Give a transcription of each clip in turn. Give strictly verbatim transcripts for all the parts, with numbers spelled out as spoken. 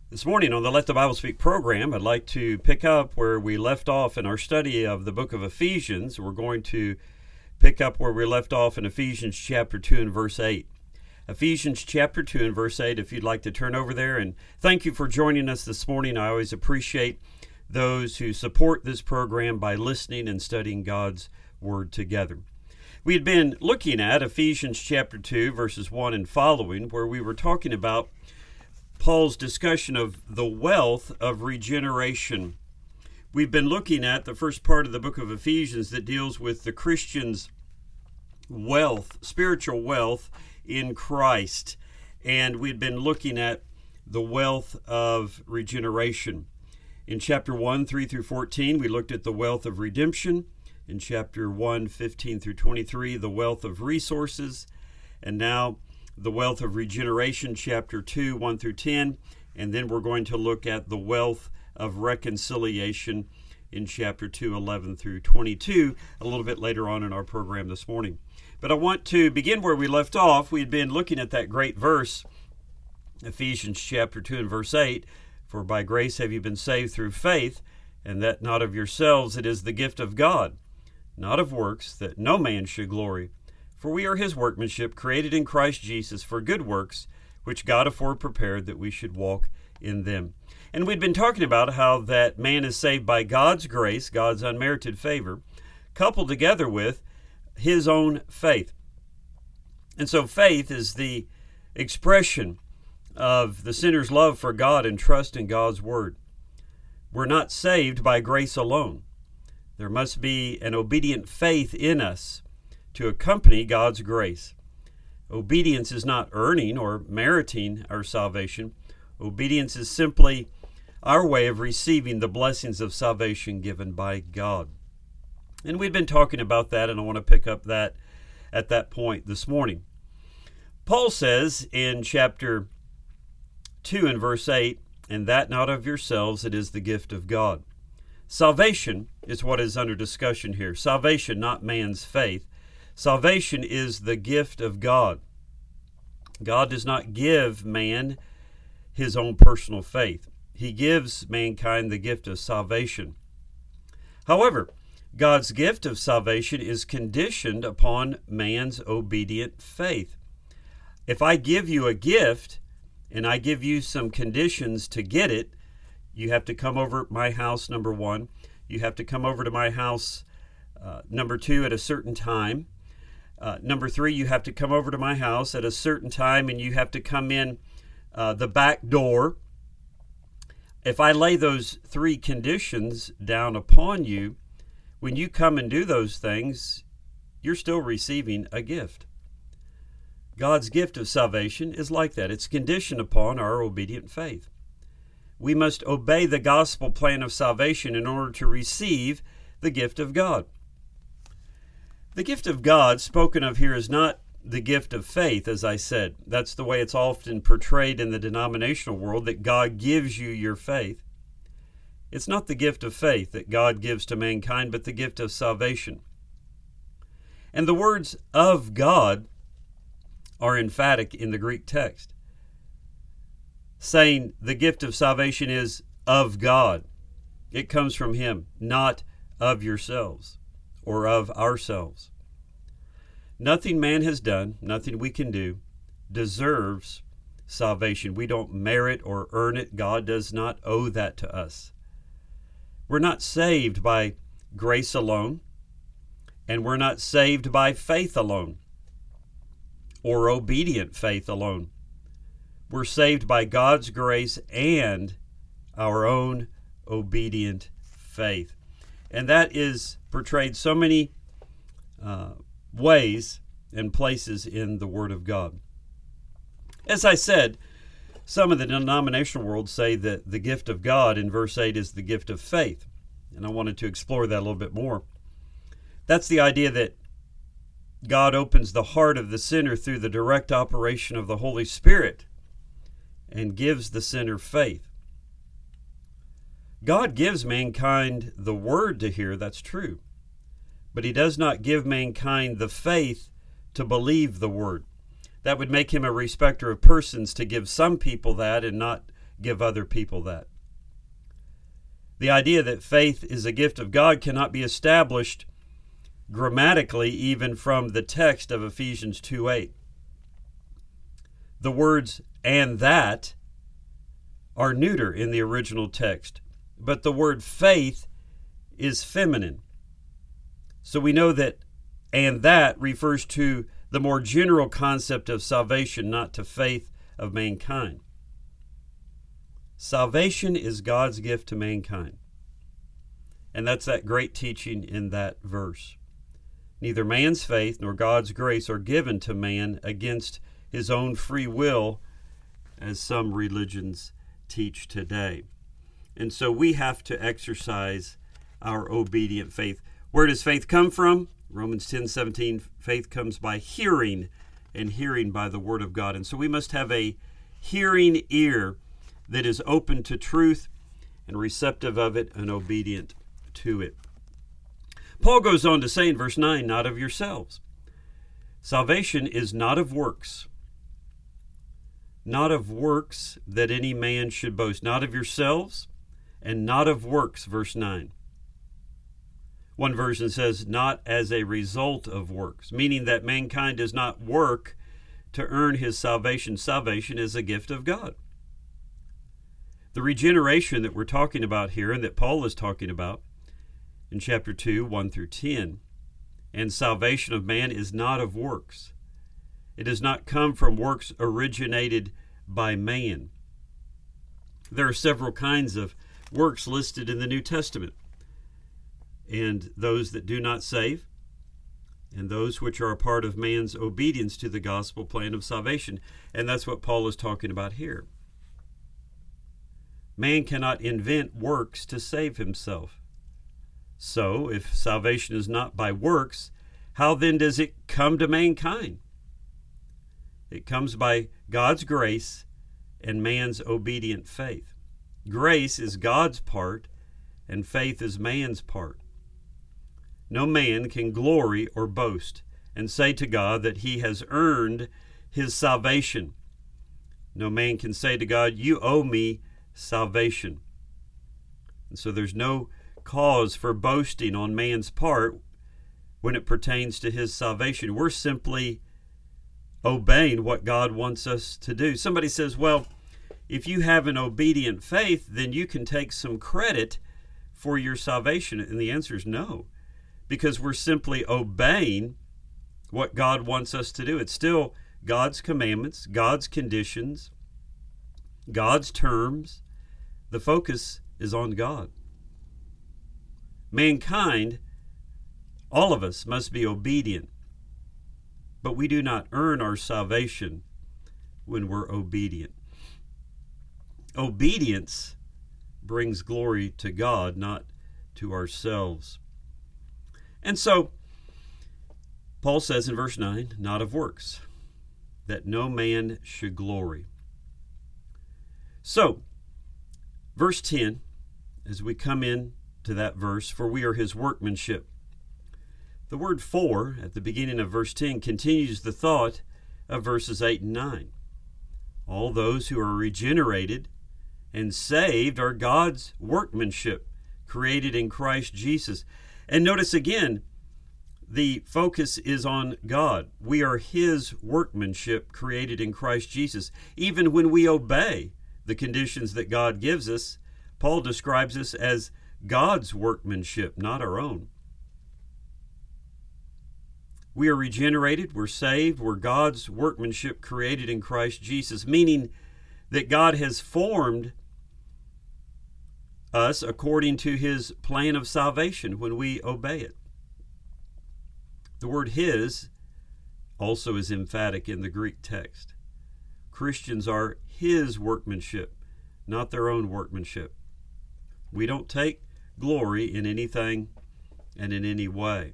This morning on the Let the Bible Speak program, I'd like to pick up where we left off in our study of the book of Ephesians. We're going to pick up where we left off in Ephesians chapter two and verse eight. Ephesians chapter two and verse eight, if you'd like to turn over there. And thank you for joining us this morning. I always appreciate those who support this program by listening and studying God's Word together. We had been looking at Ephesians chapter two, verses one and following, where we were talking about Paul's discussion of the wealth of regeneration. We've been looking at the first part of the book of Ephesians that deals with the Christian's wealth, spiritual wealth in Christ. And we've been looking at the wealth of regeneration. In chapter one, three through fourteen, we looked at the wealth of redemption. In chapter one, fifteen through twenty-three, the wealth of resources. And now the wealth of regeneration, chapter two, one through ten, and then we're going to look at the wealth of reconciliation in chapter two, eleven through twenty-two, a little bit later on in our program this morning. But I want to begin where we left off. We had been looking at that great verse, Ephesians chapter two and verse eight, "For by grace have you been saved through faith, and that not of yourselves, it is the gift of God, not of works, that no man should glory. For we are his workmanship, created in Christ Jesus for good works, which God afore prepared that we should walk in them." And we'd been talking about how that man is saved by God's grace, God's unmerited favor, coupled together with his own faith. And so faith is the expression of the sinner's love for God and trust in God's word. We're not saved by grace alone. There must be an obedient faith in us to accompany God's grace. Obedience is not earning or meriting our salvation. Obedience is simply our way of receiving the blessings of salvation given by God. And we've been talking about that, and I want to pick up that at that point this morning. Paul says in chapter two and verse eight, "And that not of yourselves, it is the gift of God." Salvation is what is under discussion here. Salvation, not man's faith. Salvation is the gift of God. God does not give man his own personal faith. He gives mankind the gift of salvation. However, God's gift of salvation is conditioned upon man's obedient faith. If I give you a gift and I give you some conditions to get it, you have to come over at my house, number one. You have to come over to my house, uh, number two, at a certain time. Uh, number three, you have to come over to my house at a certain time, and you have to come in uh, the back door. If I lay those three conditions down upon you, when you come and do those things, you're still receiving a gift. God's gift of salvation is like that. It's conditioned upon our obedient faith. We must obey the gospel plan of salvation in order to receive the gift of God. The gift of God spoken of here is not the gift of faith, as I said. That's the way it's often portrayed in the denominational world, that God gives you your faith. It's not the gift of faith that God gives to mankind, but the gift of salvation. And the words "of God" are emphatic in the Greek text, saying the gift of salvation is of God. It comes from Him, not of yourselves or of ourselves. Nothing man has done, nothing we can do, deserves salvation. We don't merit or earn it. God does not owe that to us. We're not saved by grace alone, and we're not saved by faith alone or obedient faith alone. We're saved by God's grace and our own obedient faith. And that is portrayed so many uh, ways and places in the Word of God. As I said, some of the denominational world say that the gift of God in verse eight is the gift of faith. And I wanted to explore that a little bit more. That's the idea that God opens the heart of the sinner through the direct operation of the Holy Spirit and gives the sinner faith. God gives mankind the word to hear, that's true. But He does not give mankind the faith to believe the word. That would make Him a respecter of persons to give some people that and not give other people that. The idea that faith is a gift of God cannot be established grammatically even from the text of Ephesians two eight. The words "and that" are neuter in the original text, but the word faith is feminine. So we know that "and that" refers to the more general concept of salvation, not to faith of mankind. Salvation is God's gift to mankind. And that's that great teaching in that verse. Neither man's faith nor God's grace are given to man against his own free will, as some religions teach today. And so we have to exercise our obedient faith. Where does faith come from? Romans ten seventeen, faith comes by hearing, and hearing by the word of God. And so we must have a hearing ear that is open to truth and receptive of it and obedient to it. Paul goes on to say in verse nine, not of yourselves. Salvation is not of works. Not of works that any man should boast. Not of yourselves, and not of works, verse nine. One version says, not as a result of works, meaning that mankind does not work to earn his salvation. Salvation is a gift of God. The regeneration that we're talking about here and that Paul is talking about in chapter two, one through ten, and salvation of man is not of works. It does not come from works originated by man. There are several kinds of works listed in the New Testament, and those that do not save, and those which are a part of man's obedience to the gospel plan of salvation. And that's what Paul is talking about here. Man cannot invent works to save himself. So, if salvation is not by works, how then does it come to mankind? It comes by God's grace and man's obedient faith. Grace is God's part, and faith is man's part. No man can glory or boast and say to God that he has earned his salvation. No man can say to God, you owe me salvation. And so there's no cause for boasting on man's part when it pertains to his salvation. We're simply obeying what God wants us to do. Somebody says, well, if you have an obedient faith, then you can take some credit for your salvation. And the answer is no, because we're simply obeying what God wants us to do. It's still God's commandments, God's conditions, God's terms. The focus is on God. Mankind, all of us, must be obedient, but we do not earn our salvation when we're obedient. Obedience brings glory to God, not to ourselves. And so, Paul says in verse nine, not of works, that no man should glory. So, verse ten, as we come in to that verse, for we are his workmanship. The word for at the beginning of verse ten continues the thought of verses eight and nine. All those who are regenerated and saved are God's workmanship, created in Christ Jesus. And notice again, the focus is on God. We are his workmanship, created in Christ Jesus. Even when we obey the conditions that God gives us, Paul describes us as God's workmanship, not our own. We are regenerated, we're saved, we're God's workmanship created in Christ Jesus, meaning that God has formed us according to his plan of salvation when we obey it. The word his also is emphatic in the Greek text. Christians are his workmanship, not their own workmanship. We don't take glory in anything and in any way.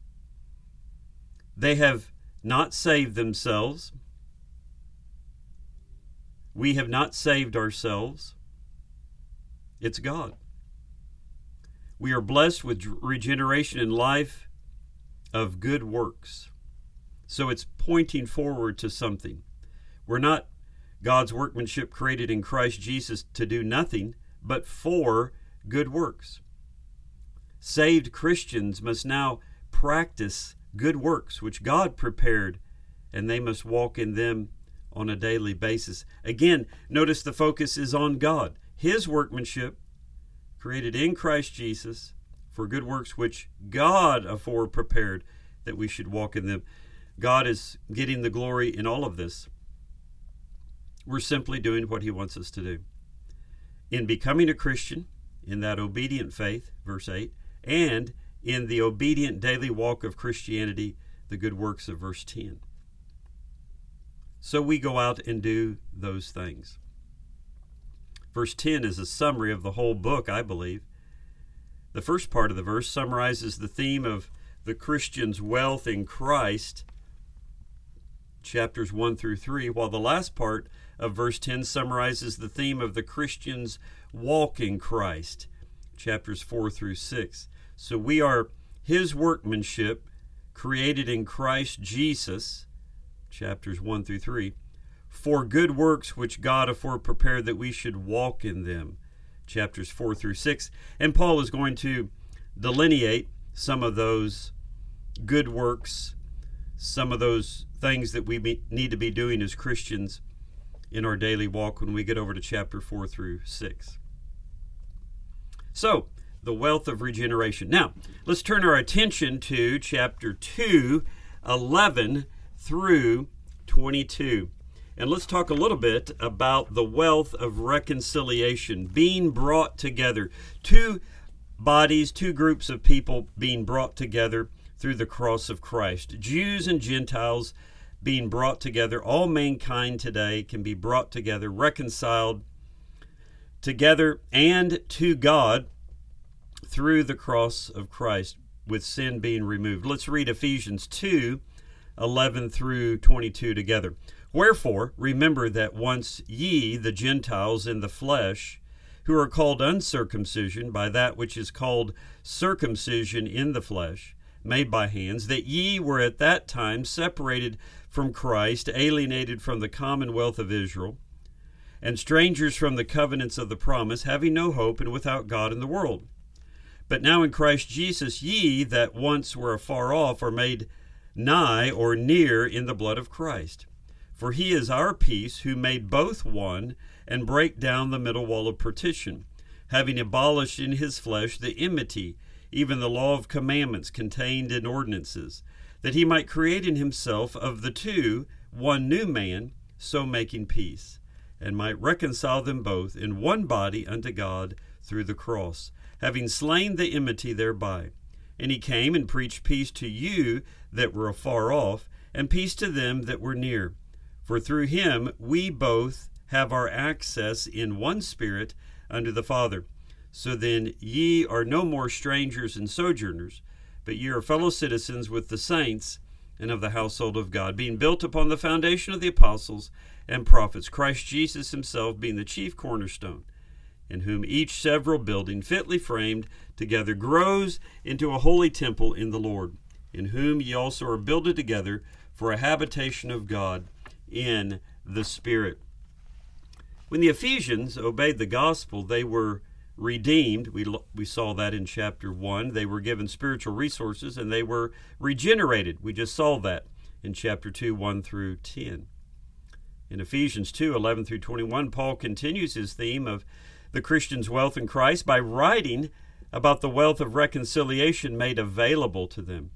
They have not saved themselves. We have not saved ourselves. It's God. We are blessed with regeneration in life of good works. So it's pointing forward to something. We're not God's workmanship created in Christ Jesus to do nothing but for good works. Saved Christians must now practice good works which God prepared, and they must walk in them on a daily basis. Again, notice the focus is on God, His workmanship created in Christ Jesus for good works which God afore prepared that we should walk in them. God is getting the glory in all of this. We're simply doing what He wants us to do. In becoming a Christian, in that obedient faith, verse eight, and in the obedient daily walk of Christianity, the good works of verse ten. So we go out and do those things. Verse ten is a summary of the whole book, I believe. The first part of the verse summarizes the theme of the Christian's wealth in Christ, chapters one through three, while the last part of verse ten summarizes the theme of the Christian's walk in Christ, chapters four through six. So we are His workmanship, created in Christ Jesus, chapters one through three, for good works which God afore prepared that we should walk in them, chapters four through six. And Paul is going to delineate some of those good works, some of those things that we be, need to be doing as Christians in our daily walk when we get over to chapter four through six. So, the wealth of regeneration. Now, let's turn our attention to chapter two, eleven through twenty-two. And let's talk a little bit about the wealth of reconciliation, being brought together. Two bodies, two groups of people being brought together through the cross of Christ. Jews and Gentiles being brought together. All mankind today can be brought together, reconciled together and to God through the cross of Christ, with sin being removed. Let's read Ephesians two, eleven through twenty-two together. Wherefore, remember that once ye, the Gentiles in the flesh, who are called uncircumcision by that which is called circumcision in the flesh, made by hands, that ye were at that time separated from Christ, alienated from the commonwealth of Israel, and strangers from the covenants of the promise, having no hope and without God in the world. But now in Christ Jesus ye that once were afar off are made nigh or near in the blood of Christ. For he is our peace, who made both one, and brake down the middle wall of partition, having abolished in his flesh the enmity, even the law of commandments contained in ordinances, that he might create in himself of the two one new man, so making peace, and might reconcile them both in one body unto God through the cross, having slain the enmity thereby. And he came and preached peace to you that were afar off, and peace to them that were near. For through him we both have our access in one Spirit unto the Father. So then ye are no more strangers and sojourners, but ye are fellow citizens with the saints and of the household of God, being built upon the foundation of the apostles and prophets, Christ Jesus himself being the chief cornerstone, in whom each several building fitly framed together grows into a holy temple in the Lord, in whom ye also are builded together for a habitation of God in the Spirit. When the Ephesians obeyed the gospel, they were redeemed. We, we saw that in chapter one. They were given spiritual resources and they were regenerated. We just saw that in chapter two, one through ten. In Ephesians two, eleven through twenty-one, Paul continues his theme of the Christian's wealth in Christ by writing about the wealth of reconciliation made available to them.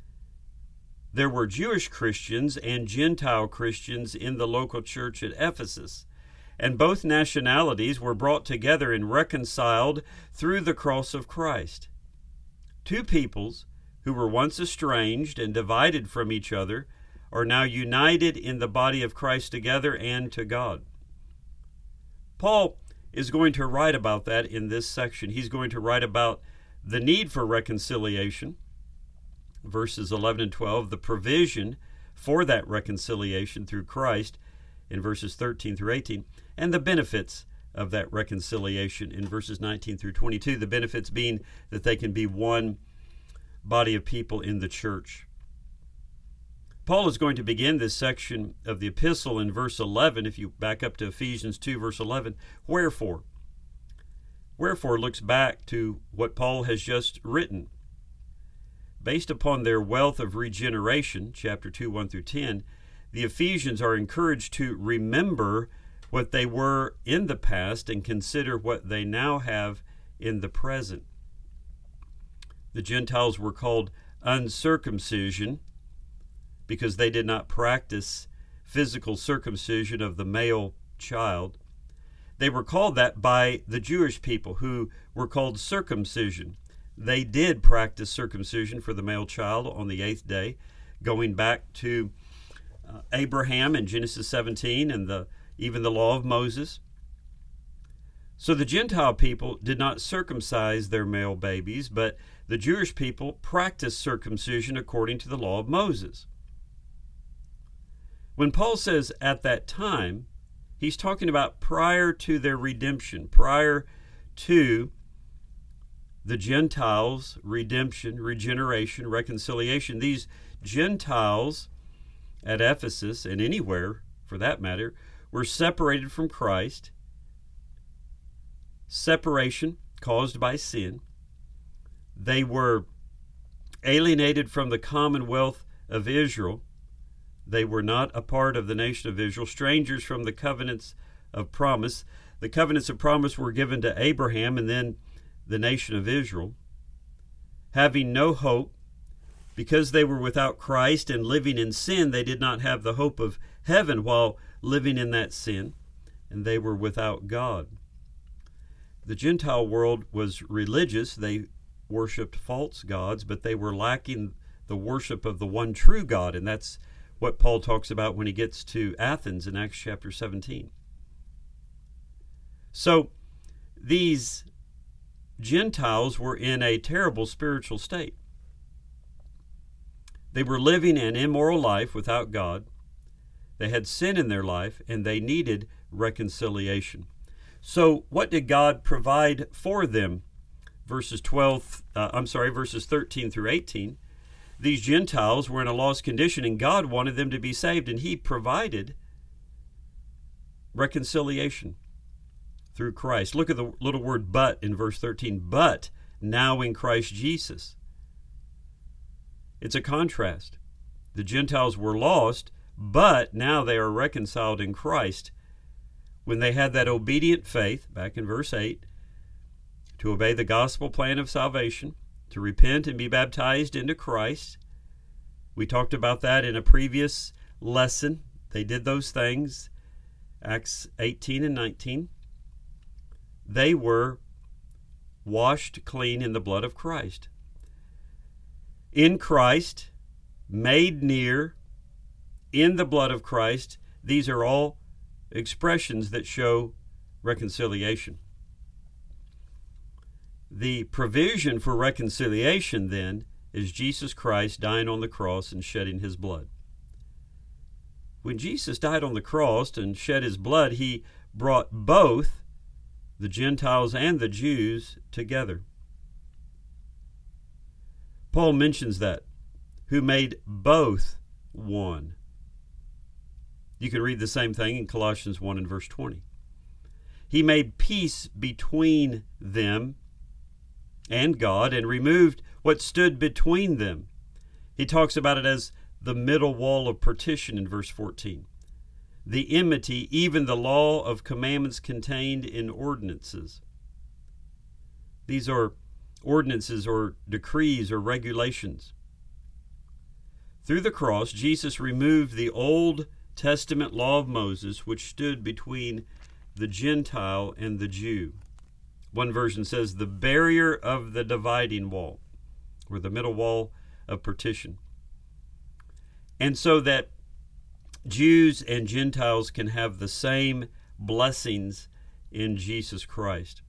There were Jewish Christians and Gentile Christians in the local church at Ephesus, and both nationalities were brought together and reconciled through the cross of Christ. Two peoples who were once estranged and divided from each other are now united in the body of Christ together and to God. Paul is going to write about that in this section. He's going to write about the need for reconciliation, verses eleven and twelve, the provision for that reconciliation through Christ in verses thirteen through eighteen, and the benefits of that reconciliation in verses nineteen through twenty-two, the benefits being that they can be one body of people in the church. Paul is going to begin this section of the epistle in verse eleven. If you back up to Ephesians two, verse eleven, wherefore? Wherefore looks back to what Paul has just written. Based upon their wealth of regeneration, chapter two, one through ten, the Ephesians are encouraged to remember what they were in the past and consider what they now have in the present. The Gentiles were called uncircumcision because they did not practice physical circumcision of the male child. They were called that by the Jewish people, who were called circumcision. They did practice circumcision for the male child on the eighth day, going back to uh, Abraham in Genesis seventeen and the even the law of Moses. So the Gentile people did not circumcise their male babies, but the Jewish people practiced circumcision according to the law of Moses. When Paul says at that time, he's talking about prior to their redemption, prior to the Gentiles' redemption, regeneration, reconciliation. These Gentiles at Ephesus, and anywhere for that matter, were separated from Christ. Separation caused by sin. They were alienated from the commonwealth of Israel. They were not a part of the nation of Israel, strangers from the covenants of promise. The covenants of promise were given to Abraham and then the nation of Israel. Having no hope, because they were without Christ and living in sin, they did not have the hope of heaven while living in that sin, and they were without God. The Gentile world was religious. They worshiped false gods, but they were lacking the worship of the one true God, and that's what Paul talks about when he gets to Athens in Acts chapter seventeen. So these Gentiles were in a terrible spiritual state. They were living an immoral life without God. They had sin in their life, and they needed reconciliation. So what did God provide for them? Verses twelve, uh, I'm sorry, verses thirteen through eighteen. These Gentiles were in a lost condition, and God wanted them to be saved, and He provided reconciliation through Christ. Look at the little word "but" in verse thirteen. But now in Christ Jesus. It's a contrast. The Gentiles were lost, but now they are reconciled in Christ. When they had that obedient faith, back in verse eight, to obey the gospel plan of salvation, to repent and be baptized into Christ. We talked about that in a previous lesson. They did those things, Acts eighteen and nineteen. They were washed clean in the blood of Christ. In Christ, made near, in the blood of Christ, these are all expressions that show reconciliation. The provision for reconciliation, then, is Jesus Christ dying on the cross and shedding His blood. When Jesus died on the cross and shed His blood, He brought both the Gentiles and the Jews together. Paul mentions that, who made both one. You can read the same thing in Colossians one and verse twenty. He made peace between them and God and removed what stood between them. He talks about it as the middle wall of partition in verse fourteen. The enmity, even the law of commandments contained in ordinances. These are ordinances or decrees or regulations. Through the cross, Jesus removed the Old Testament law of Moses, which stood between the Gentile and the Jew. One version says the barrier of the dividing wall, or the middle wall of partition. And so that Jews and Gentiles can have the same blessings in Jesus Christ.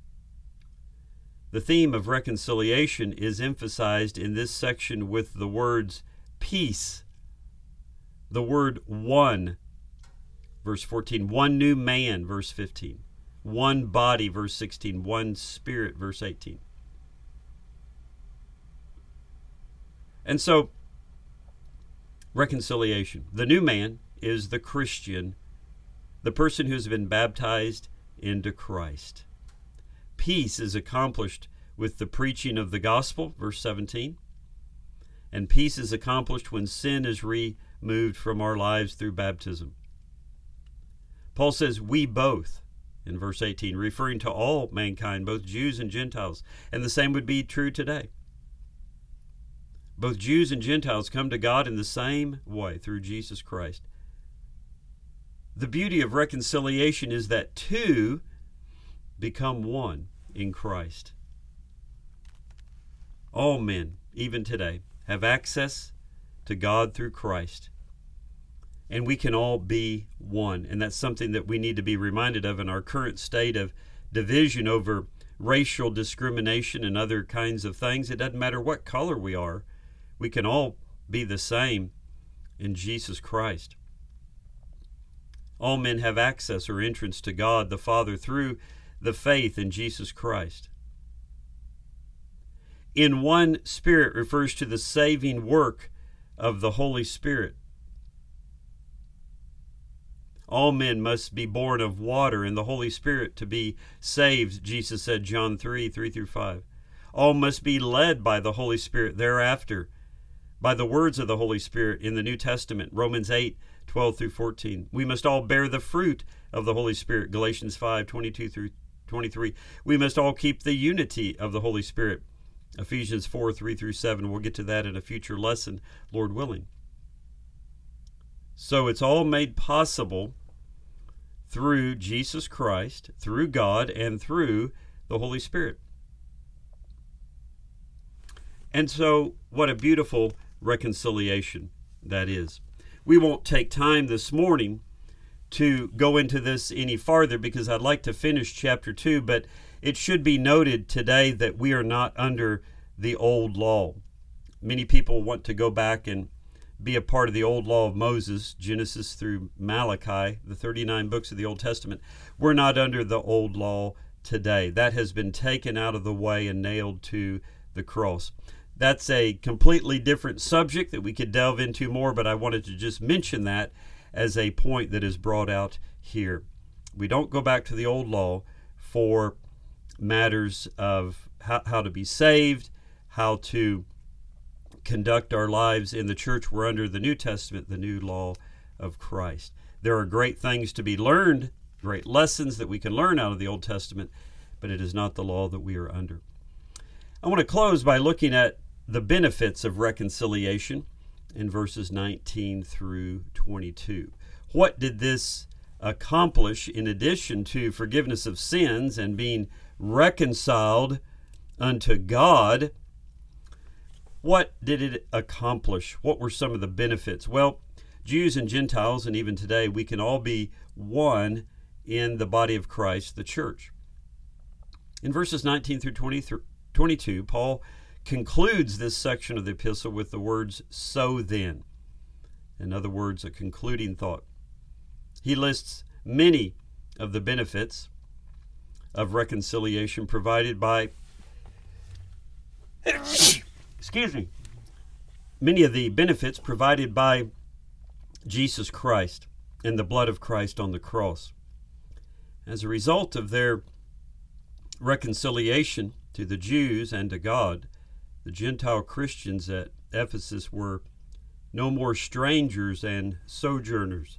The theme of reconciliation is emphasized in this section with the words peace, the word one, verse fourteen, one new man, verse fifteen, one body, verse sixteen, one spirit, verse eighteen. And so Reconciliation. The new man is the Christian, the person who has been baptized into Christ. Peace is accomplished with the preaching of the gospel, verse seventeen. And peace is accomplished when sin is removed from our lives through baptism. Paul says, we both, in verse eighteen, referring to all mankind, both Jews and Gentiles. And the same would be true today. Both Jews and Gentiles come to God in the same way, through Jesus Christ. The beauty of reconciliation is that two become one in Christ. All men, even today, have access to God through Christ. And we can all be one. And that's something that we need to be reminded of in our current state of division over racial discrimination and other kinds of things. It doesn't matter what color we are. We can all be the same in Jesus Christ. All men have access or entrance to God the Father through the faith in Jesus Christ. In one Spirit refers to the saving work of the Holy Spirit. All men must be born of water and the Holy Spirit to be saved, Jesus said, John three, three through five. All must be led by the Holy Spirit thereafter, by the words of the Holy Spirit in the New Testament, Romans eight, twelve through fourteen. We must all bear the fruit of the Holy Spirit, Galatians five, twenty-two through twenty-three. We must all keep the unity of the Holy Spirit, Ephesians four, three through seven. We'll get to that in a future lesson, Lord willing. So it's all made possible through Jesus Christ, through God, and through the Holy Spirit. And so, what a beautiful reconciliation that is. We won't take time this morning to go into this any farther because I'd like to finish chapter two, but it should be noted today that we are not under the old law. Many people want to go back and be a part of the old law of Moses, Genesis through Malachi, the thirty-nine books of the Old Testament. We're not under the old law today. That has been taken out of the way and nailed to the cross. That's a completely different subject that we could delve into more, but I wanted to just mention that as a point that is brought out here. We don't go back to the old law for matters of how, how to be saved, how to conduct our lives in the church. We're under the New Testament, the new law of Christ. There are great things to be learned, great lessons that we can learn out of the Old Testament, but it is not the law that we are under. I want to close by looking at the benefits of reconciliation in verses nineteen through twenty-two. What did this accomplish in addition to forgiveness of sins and being reconciled unto God? What did it accomplish? What were some of the benefits? Well, Jews and Gentiles, and even today, we can all be one in the body of Christ, the church. In verses nineteen through twenty-two, Paul concludes this section of the epistle with the words, so then. In other words, a concluding thought. He lists many of the benefits of reconciliation provided by excuse me, many of the benefits provided by Jesus Christ and the blood of Christ on the cross. As a result of their reconciliation to the Jews and to God, the Gentile Christians at Ephesus were no more strangers and sojourners.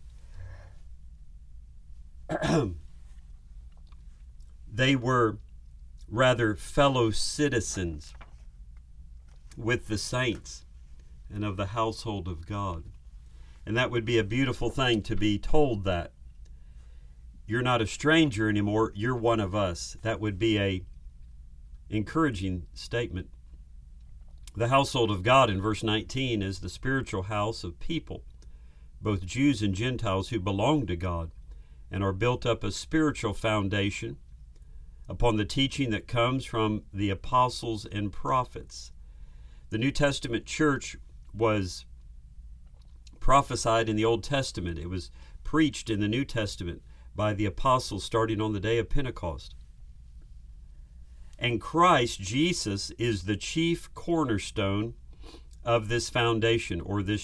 They were rather fellow citizens with the saints and of the household of God. And that would be a beautiful thing to be told that. You're not a stranger anymore, you're one of us. That would be a encouraging statement. The household of God in verse nineteen is the spiritual house of people, both Jews and Gentiles who belong to God and are built up a spiritual foundation upon the teaching that comes from the apostles and prophets. The New Testament church was prophesied in the Old Testament. It was preached in the New Testament by the apostles starting on the day of Pentecost. And Christ, Jesus, is the chief cornerstone of this foundation, or this,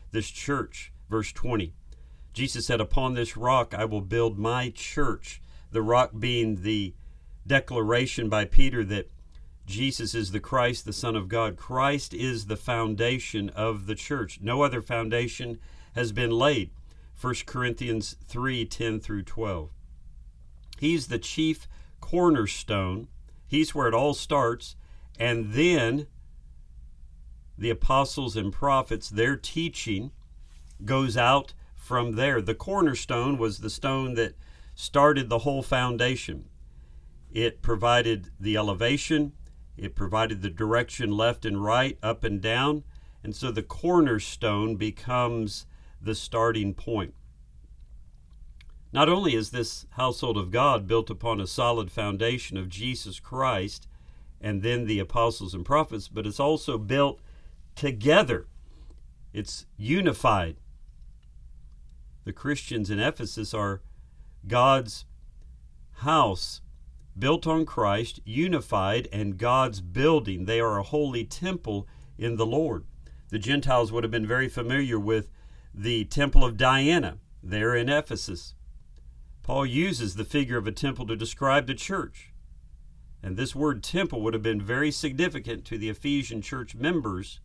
this church. Verse twenty, Jesus said, "Upon this rock I will build my church," the rock being the declaration by Peter that Jesus is the Christ, the Son of God. Christ is the foundation of the church. No other foundation has been laid. First Corinthians three, ten through twelve. He's the chief cornerstone. He's where it all starts. And then the apostles and prophets, their teaching goes out from there. The cornerstone was the stone that started the whole foundation. It provided the elevation. It provided the direction left and right, up and down. And so the cornerstone becomes the starting point. Not only is this household of God built upon a solid foundation of Jesus Christ and then the apostles and prophets, but it's also built together. It's unified. The Christians in Ephesus are God's house, built on Christ, unified, and God's building. They are a holy temple in the Lord. The Gentiles would have been very familiar with the temple of Diana there in Ephesus. Paul uses the figure of a temple to describe the church. And this word temple would have been very significant to the Ephesian church members.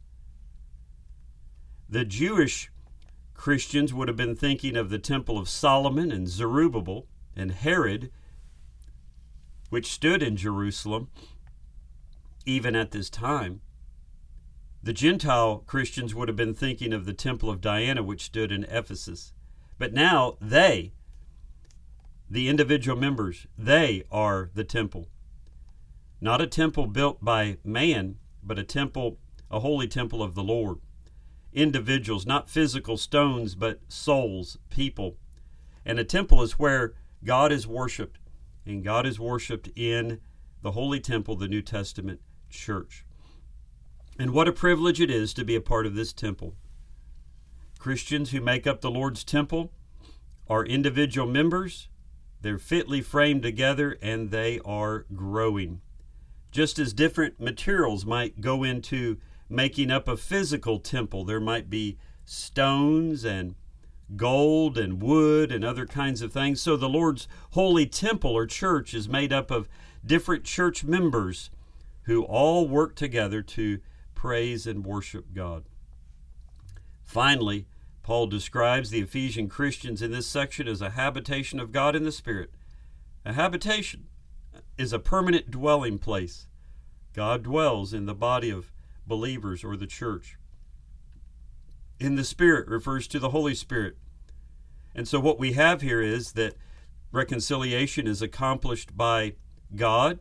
The Jewish Christians would have been thinking of the temple of Solomon and Zerubbabel and Herod, which stood in Jerusalem even at this time. The Gentile Christians would have been thinking of the temple of Diana, which stood in Ephesus. But now they, the individual members, they are the temple. Not a temple built by man, but a temple, a holy temple of the Lord. Individuals, not physical stones, but souls, people. And a temple is where God is worshiped, and God is worshiped in the holy temple, the New Testament church. And what a privilege it is to be a part of this temple. Christians who make up the Lord's temple are individual members. They're fitly framed together, and they are growing. Just as different materials might go into making up a physical temple, there might be stones and gold and wood and other kinds of things. So the Lord's holy temple or church is made up of different church members who all work together to praise and worship God. Finally, Paul describes the Ephesian Christians in this section as a habitation of God in the Spirit. A habitation is a permanent dwelling place. God dwells in the body of believers or the church. In the Spirit refers to the Holy Spirit. And so what we have here is that reconciliation is accomplished by God,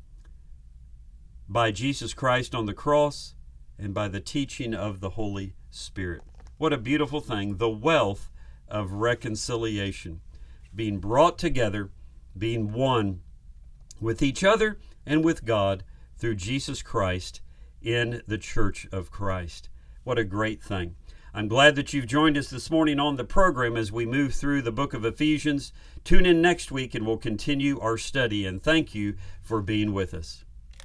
by Jesus Christ on the cross, and by the teaching of the Holy Spirit. What a beautiful thing, the wealth of reconciliation, being brought together, being one with each other and with God through Jesus Christ in the Church of Christ. What a great thing. I'm glad that you've joined us this morning on the program as we move through the book of Ephesians. Tune in next week and we'll continue our study, and thank you for being with us.